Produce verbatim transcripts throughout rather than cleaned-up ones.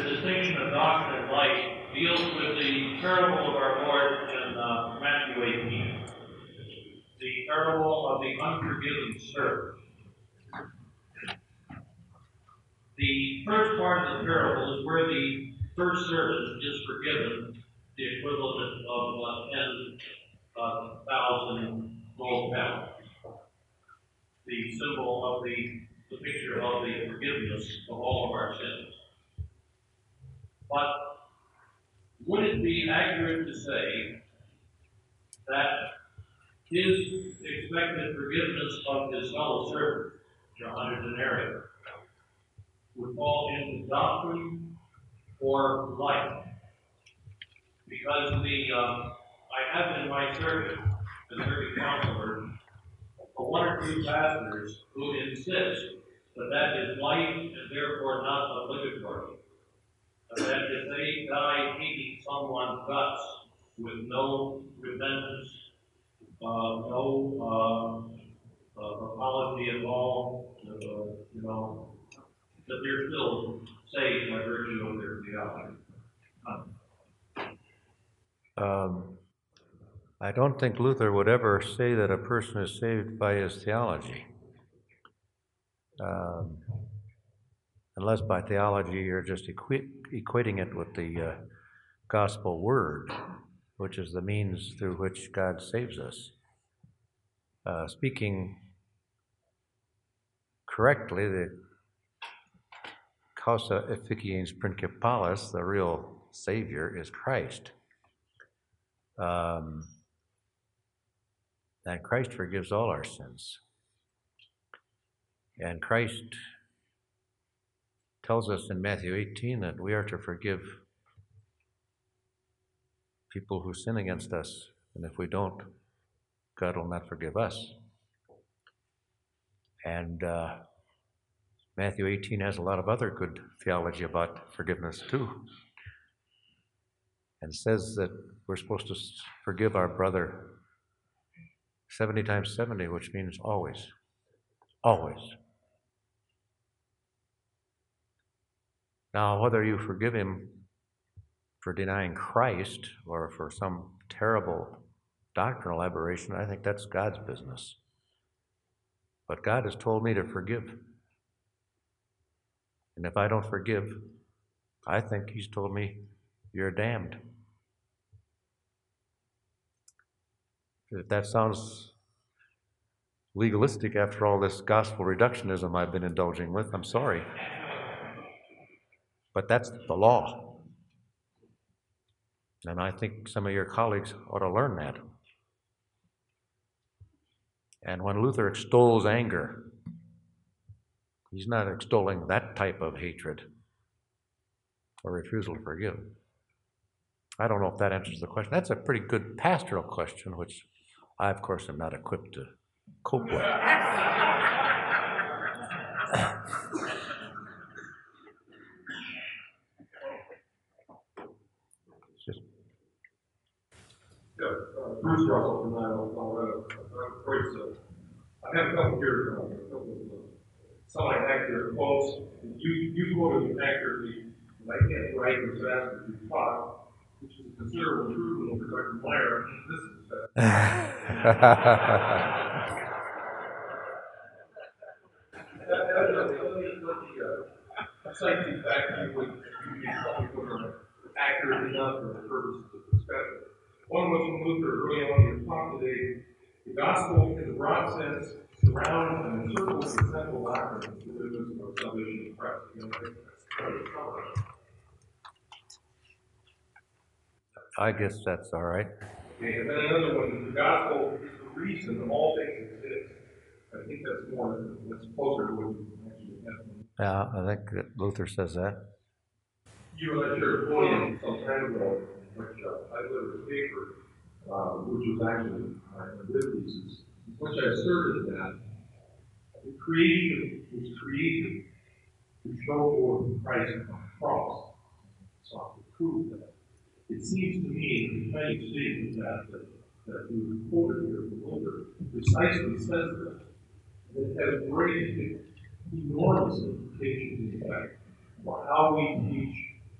distinction of doctrine and light deals with the parable of our Lord in uh, Matthew eighteen, the parable of the unforgiven servant. The first part of the parable is where the first servant is forgiven, the equivalent of uh, ten thousand gold pounds, the symbol of the, the picture of the forgiveness of all of our sins. But would it be accurate to say that his expected forgiveness of his fellow servant, a hundred denarii, would fall into doctrine or life? Because the uh, I have in my circuit, as circuit counselor, one or two pastors who insist that that is life and therefore not obligatory. That if they die hating someone's guts with no repentance, uh, no uh, uh, apology at all, uh, you know, that they're still saved by virtue of their theology. Um, I don't think Luther would ever say that a person is saved by his theology. Um, unless by theology you're just equi- equating it with the uh, gospel word, which is the means through which God saves us. Uh, speaking correctly, the causa efficiens principalis, the real Savior, is Christ. Um, and Christ forgives all our sins. And Christ tells us in Matthew eighteen that we are to forgive people who sin against us. And if we don't, God will not forgive us. And uh, Matthew eighteen has a lot of other good theology about forgiveness too. And says that we're supposed to forgive our brother seventy times seventy, which means always. Always. Now, whether you forgive him for denying Christ or for some terrible doctrinal aberration, I think that's God's business. But God has told me to forgive. And if I don't forgive, I think he's told me, you're damned. If that sounds legalistic after all this gospel reductionism I've been indulging with, I'm sorry. But that's the law. And I think some of your colleagues ought to learn that. And when Luther extols anger, he's not extolling that type of hatred or refusal to forgive. I don't know if that answers the question. That's a pretty good pastoral question, which I, of course, am not equipped to cope with. Just... Yeah, uh, Bruce Russell from Niles, Colorado. I'm afraid so. I have a couple here, uh, a couple of uh, semi-accurate quotes. You, you quoted accurately, I can't write as fast as you talk, which is a considerable improvement over Doctor Meyer. This is fast. I'll cite these back to you when you tell me whether they're accurate enough for the purposes of discussion. One was from Luther early on in his talk today. The gospel, in the broad sense, surrounds and encircles the central doctrine of the of salvation in Christ. You know, I guess that's all right. Okay, and then another one, the gospel is the reason all things exist. I think that's more, that's closer to what you actually have. Yeah, I think that Luther says that. You were at your point some time ago, which uh, I delivered a paper, uh, which was actually uh, a good thesis, which I asserted that the creation was created to show forth Christ on the cross. So to prove that. It seems to me the kind of statement that, that, that we reported here from Luther precisely says that. It has great, enormous implications, in fact, for how we teach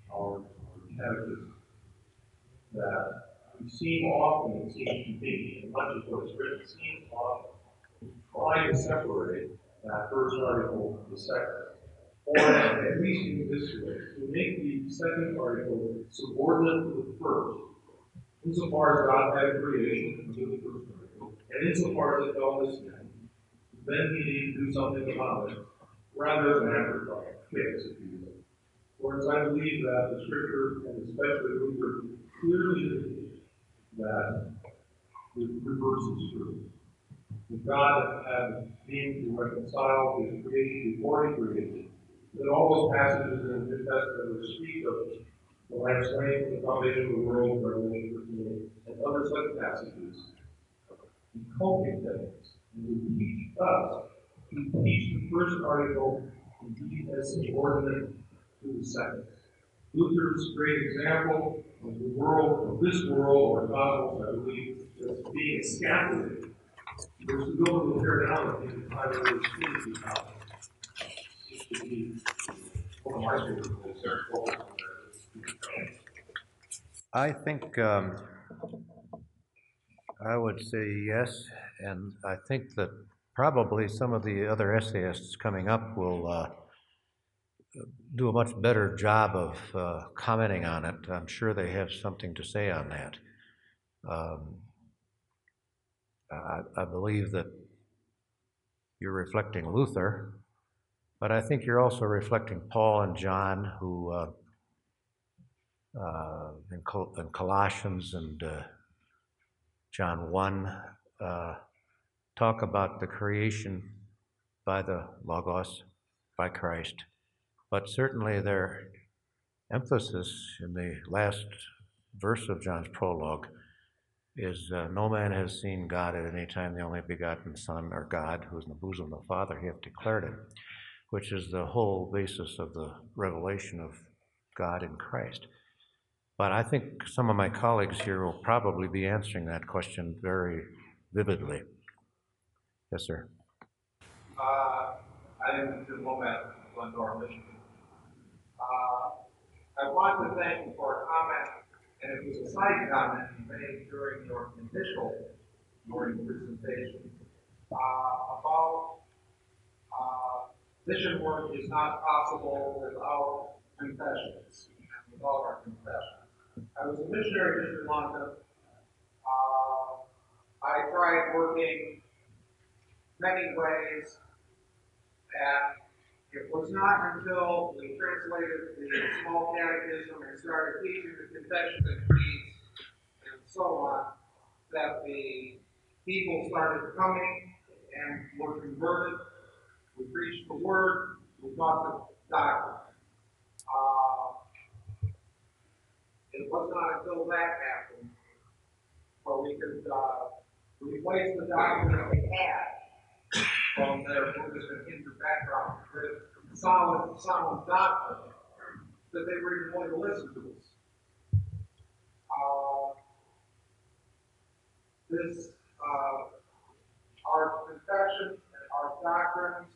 our catechism, that we seem often, it seems to me, in much of what is written, seems often to try to separate that first article from the second. Or at least in this way, to make the second article subordinate to the first, insofar as God had creation, to the first article, and insofar as it fell to sin, then he needed to do something about it, rather than afterthought, fix, if you will. Whereas I believe that the Scripture, and especially Luther, clearly indicates that the reverse is true. That God had means to reconcile his creation before he created. That all those passages in the New Testament which speak of the Lamb slain from the foundation of the world, Revelation fifteen, and other such passages, inculcate things, and to teach us, to teach the first article indeed as subordinate to the second. Luther's great example of the world, of this world, or cosmos, I believe, as being a scaffolding. There's the building of paradigm in the time of the Trinity cosmos. Seems to be one of my favorite things there. I think um, I would say yes, and I think that probably some of the other essayists coming up will uh, do a much better job of uh, commenting on it. I'm sure they have something to say on that. Um, I, I believe that you're reflecting Luther, but I think you're also reflecting Paul and John, who uh, uh, in, Col- in Colossians and uh, John one uh, talk about the creation by the Logos, by Christ. But certainly their emphasis in the last verse of John's prologue is uh, no man has seen God at any time, the only begotten Son, or God, who is in the bosom of the Father, he hath declared it, which is the whole basis of the revelation of God in Christ. But I think some of my colleagues here will probably be answering that question very vividly. Yes, sir. Uh, I am Jim Lomax from Glendora, Michigan. Uh, I want to thank you for a comment, and it was a side comment you made during your initial morning presentation uh, about uh, mission work is not possible without confessions, and without our confessions. I was a missionary in Sri Lanka. Uh, I tried working many ways, and it was not until we translated the small catechism and started teaching the confessions and creeds and so on that the people started coming and were converted. We preached the word, we taught the doctrine. Uh, it was not until that happened where we could uh, replace the doctrine that we had from their Buddhist and Hindu background with solid, solid doctrine that they were even willing to listen to us. Uh, this, uh, our confessions and our doctrines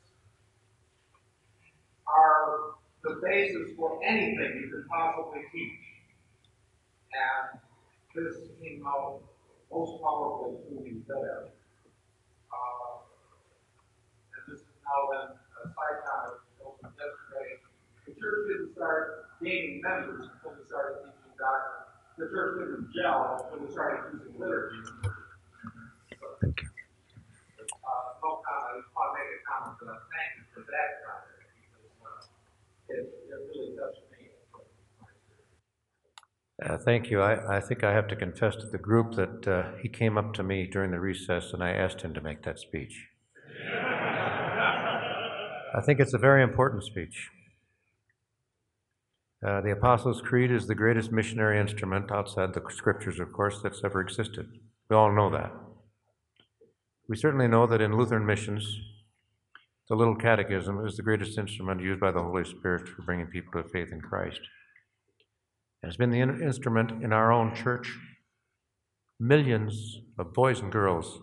are the basis for anything you could possibly teach. And this came out most powerful to me there. Uh, and this is now then a side comment from yesterday. The church didn't start gaining members until we started teaching doctrine. The church didn't gel until we started using liturgy. Thank you. Uh, no comment. I just want to make a comment that I thank you for that comment because uh, it, it really touched me. Uh, thank you. I, I think I have to confess to the group that uh, he came up to me during the recess and I asked him to make that speech. I think it's a very important speech. Uh, the Apostles' Creed is the greatest missionary instrument outside the scriptures, of course, that's ever existed. We all know that. We certainly know that in Lutheran missions, the Little Catechism is the greatest instrument used by the Holy Spirit for bringing people to faith in Christ. And it's been the in- instrument in our own church. Millions of boys and girls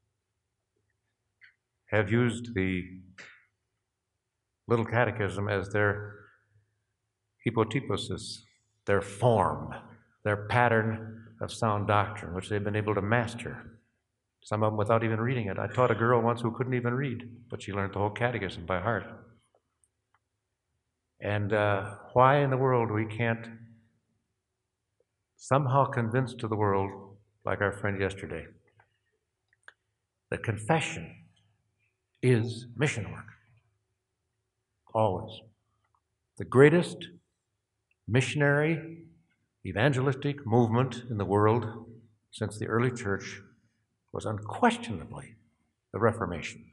have used the Little Catechism as their hypotyposis, their form, their pattern of sound doctrine, which they've been able to master. Some of them without even reading it. I taught a girl once who couldn't even read, but she learned the whole catechism by heart. And uh, why in the world we can't somehow convince to the world, like our friend yesterday, that confession is mission work. Always. The greatest missionary, evangelistic movement in the world since the early church was unquestionably the Reformation.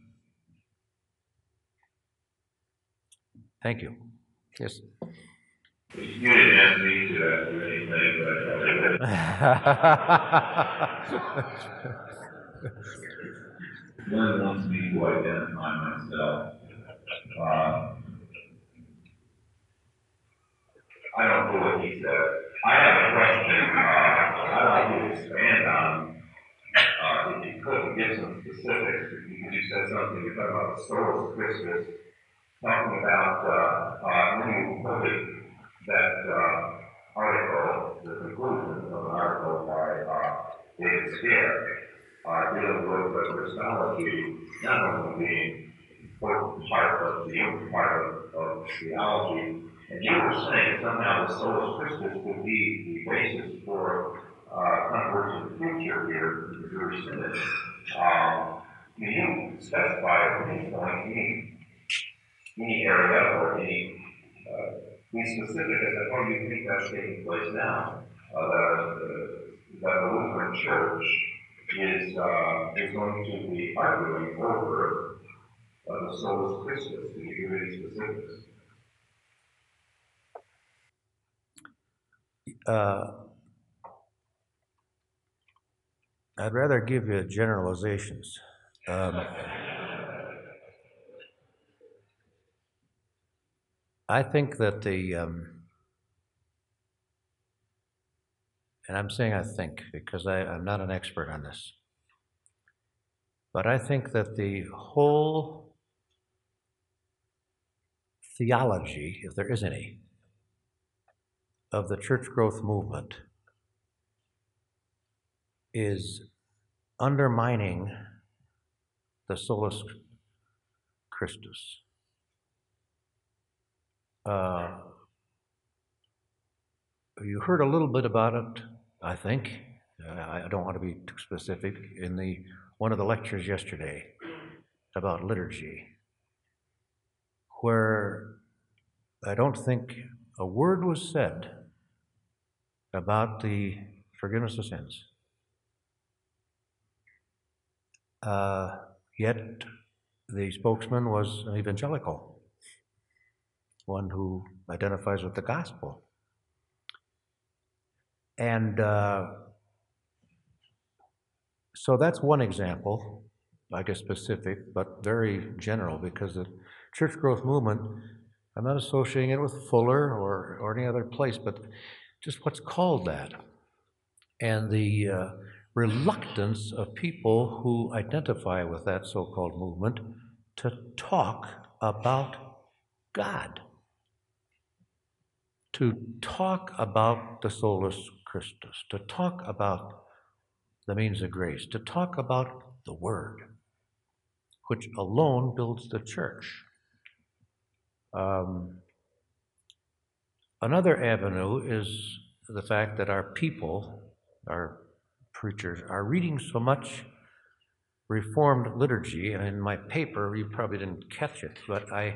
Thank you. Yes. You didn't ask me to uh, do anything, but one wants me to identify myself. Uh, I don't know what he said. I have a question. Uh, I'd like you to expand on, uh, if you could, give some specifics. Because you said something, you talked about the Solas Christus, talking about, uh, uh, when you quoted that uh, article, the conclusion of an article by uh, David Scaer, uh, dealing with uh, Christology not only being important part of the human part of, of theology, and you were saying somehow the Solas Christus could be the basis for uh, controversy in the future here in the Jewish Synod. Um, can you specify at any point any, any area or any uh, be specific as to how you think that's taking place now? Uh, that, uh, that the Lutheran Church is uh, is going to be arguing over uh, the Solas Christus. Can you give any specifics? Uh, I'd rather give you generalizations. Um, I think that the, um, and I'm saying I think because I, I'm not an expert on this, but I think that the whole theology, if there is any, of the church growth movement is undermining the Solus Christus. Uh, you heard a little bit about it, I think. Uh, I don't want to be too specific. In the one of the lectures yesterday about liturgy, where I don't think a word was said about the forgiveness of sins. Uh, yet the spokesman was an evangelical, one who identifies with the gospel. And uh, so that's one example, I guess specific, but very general, because the church growth movement, I'm not associating it with Fuller or, or any other place, but just what's called that. And the uh, reluctance of people who identify with that so-called movement to talk about God, to talk about the Solus Christus, to talk about the means of grace, to talk about the Word, which alone builds the church. Um, another avenue is the fact that our people, our preachers, are reading so much Reformed liturgy, and in my paper, you probably didn't catch it, but I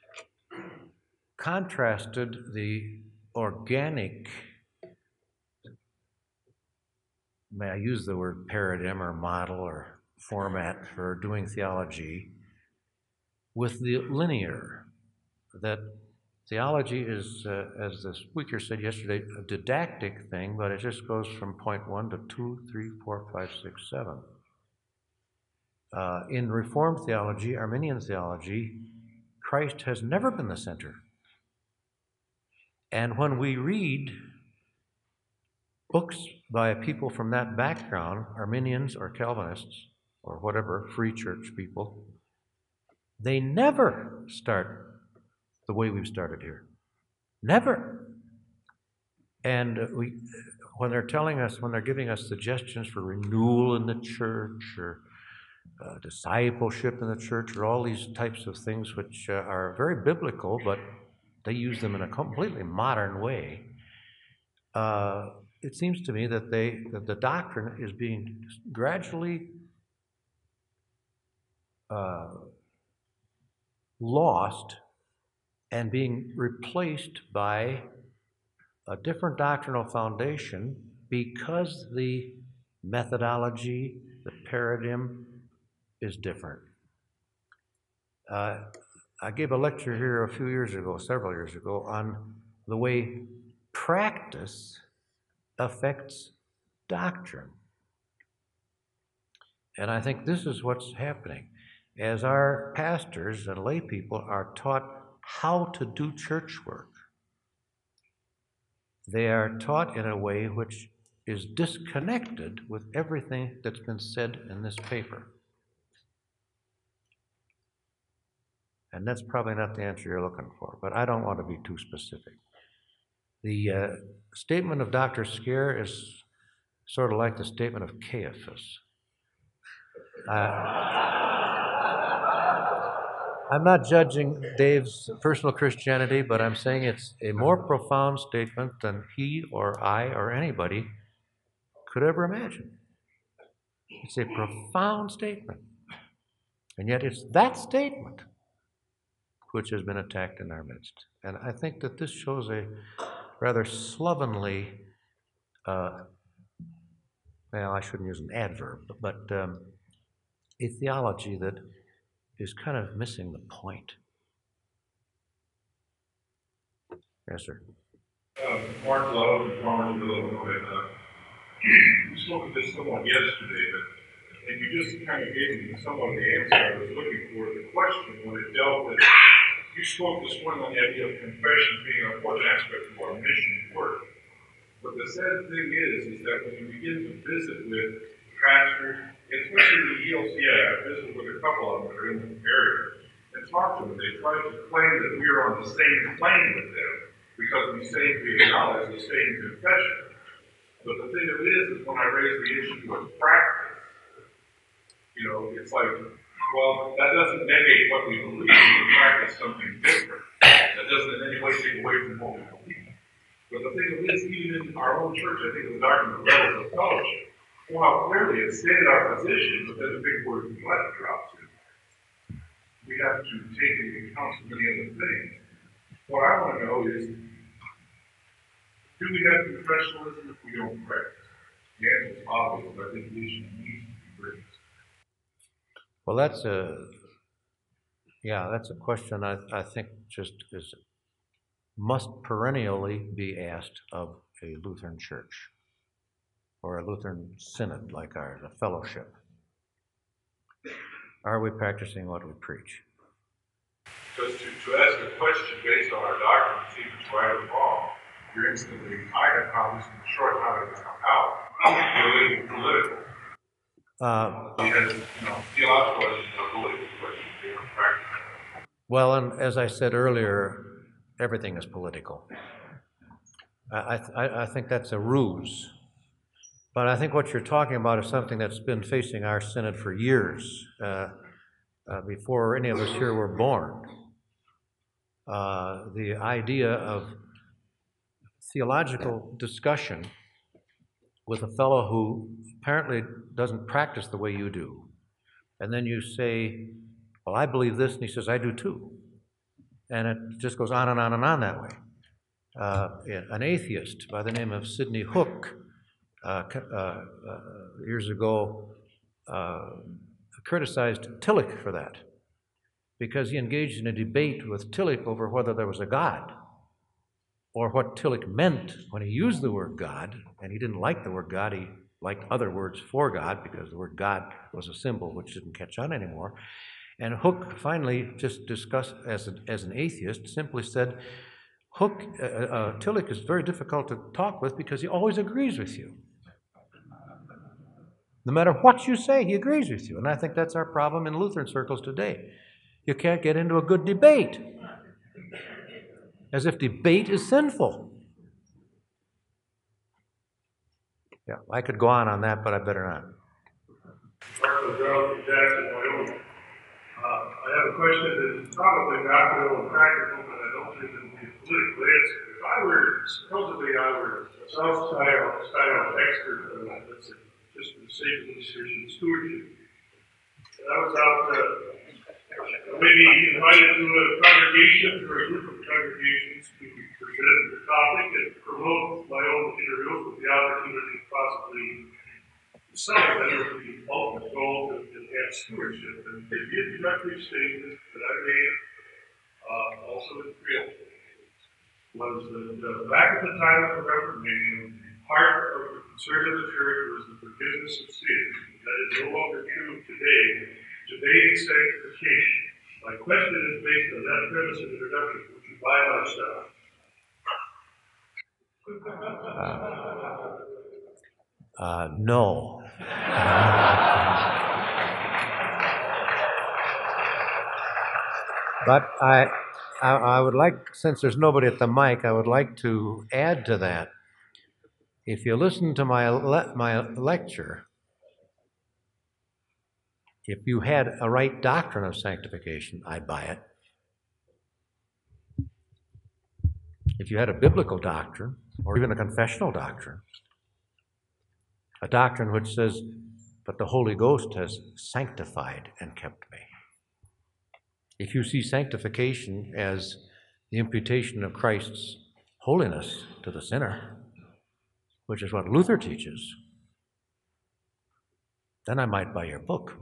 contrasted the organic, may I use the word paradigm or model or format for doing theology, with the linear, that theology is, uh, as the speaker said yesterday, a didactic thing, but it just goes from point one to two, three, four, five, six, seven. Uh, in Reformed theology, Arminian theology, Christ has never been the center. And when we read books by people from that background, Arminians or Calvinists or whatever, free church people, they never start the way we've started here. Never. And we, when they're telling us, when they're giving us suggestions for renewal in the church or uh, discipleship in the church or all these types of things which uh, are very biblical, but they use them in a completely modern way, uh, it seems to me that they that the doctrine is being gradually uh, lost and being replaced by a different doctrinal foundation because the methodology, the paradigm is different. Uh, I gave a lecture here a few years ago, several years ago, on the way practice affects doctrine. And I think this is what's happening. As our pastors and lay people are taught how to do church work, they are taught in a way which is disconnected with everything that's been said in this paper. And that's probably not the answer you're looking for, but I don't want to be too specific. The uh, statement of Doctor Scare is sort of like the statement of Caiaphas. Uh, I'm not judging Dave's personal Christianity, but I'm saying it's a more profound statement than he or I or anybody could ever imagine. It's a profound statement. And yet it's that statement which has been attacked in our midst. And I think that this shows a rather slovenly, uh, well, I shouldn't use an adverb, but um, a theology that is kind of missing the point. Yes, sir. Uh, Mark Love, Farmersville, Illinois. Uh, you spoke of this somewhat yesterday, but, and you just kind of gave me somewhat of the answer I was looking for. The question when it dealt with, you spoke this morning on the idea of confession being an important aspect of our mission work. But the sad thing is, is that when you begin to visit with pastors, especially the E L C A, I visited with a couple of them that are in the area, and talked to them. They tried to claim that we are on the same plane with them because we say we acknowledge the same confession. But the thing of it is, is when I raise the issue of practice, you know, it's like, well, that doesn't negate what we believe. We practice something different. That doesn't in any way take away from what we believe. But the thing of it is, even in our own church, I think the doctrine of levels of fellowship, well, how clearly it stated our position, but then the big word let drops in. We have to take into account so many other things. What I want to know is, do we have professionalism if we don't practice? The answer is obvious, but I think the issue needs to be raised. Well, that's a, yeah, that's a question I, I think just is, must perennially be asked of a Lutheran church or a Lutheran synod like ours, a fellowship. Are we practicing what we preach? Because to, to ask a question based on our doctrine to see if it's right or wrong, you're instantly, I have problems in the short time to come out. You're living political. Uh, Because, you know, theological questions are political questions, they are practical. well, and as I said earlier, everything is political. I, I, I think that's a ruse. But I think what you're talking about is something that's been facing our synod for years, uh, uh, before any of us here were born. Uh, the idea of theological discussion with a fellow who apparently doesn't practice the way you do. And then you say, well, I believe this, and he says, I do too. And it just goes on and on and on that way. Uh, an atheist by the name of Sidney Hook, uh, uh, uh, years ago, uh, criticized Tillich for that, because he engaged in a debate with Tillich over whether there was a God, or what Tillich meant when he used the word God, and he didn't like the word God, he liked other words for God, because the word God was a symbol which didn't catch on anymore. And Hook finally just discussed, as, a, as an atheist, simply said, Hook, uh, uh, Tillich is very difficult to talk with because he always agrees with you. No matter what you say, he agrees with you. And I think that's our problem in Lutheran circles today. You can't get into a good debate, as if debate is sinful. Yeah, I could go on on that, but I better not. Marshall Jones from Jackson, Wyoming. Uh, I have a question that is probably practical and practical, but I don't think it will be politically answered. If I were, supposedly I were a South style, style expert on, let's say, just for the sake of research and stewardship, and I was out, uh, maybe invited to a congregation or a group of congregations to present the topic and promote my own materials with the opportunity to possibly some of them would be ultimate goal to enhance stewardship, and they did directly state that I made, uh, also in print, was that uh, back at the time of the Reformation, part of the concern of the church was the forgiveness of sins. That is no longer true today. Today is sanctification. My question is based on that premise and introduction. Would you buy my stuff? Uh, no. But I, I, I would like, since there's nobody at the mic, I would like to add to that. If you listen to my le- my lecture, if you had a right doctrine of sanctification, I'd buy it. If you had a biblical doctrine, or even a confessional doctrine, a doctrine which says, but the Holy Ghost has sanctified and kept me. If you see sanctification as the imputation of Christ's holiness to the sinner, which is what Luther teaches, then I might buy your book.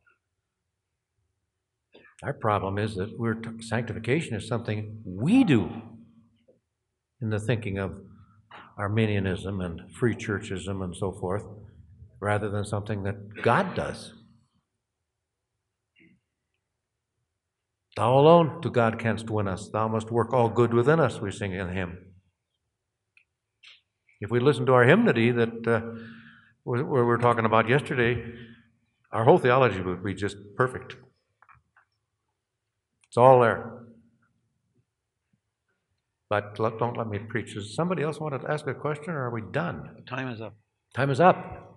Our problem is that we're t- sanctification is something we do in the thinking of Arminianism and free churchism and so forth, rather than something that God does. Thou alone to God canst win us. Thou must work all good within us, we sing in hymn. If we listen to our hymnody that uh, we were talking about yesterday, our whole theology would be just perfect. It's all there. But let, don't let me preach. Does somebody else want to ask a question, or are we done? Time is up. Time is up.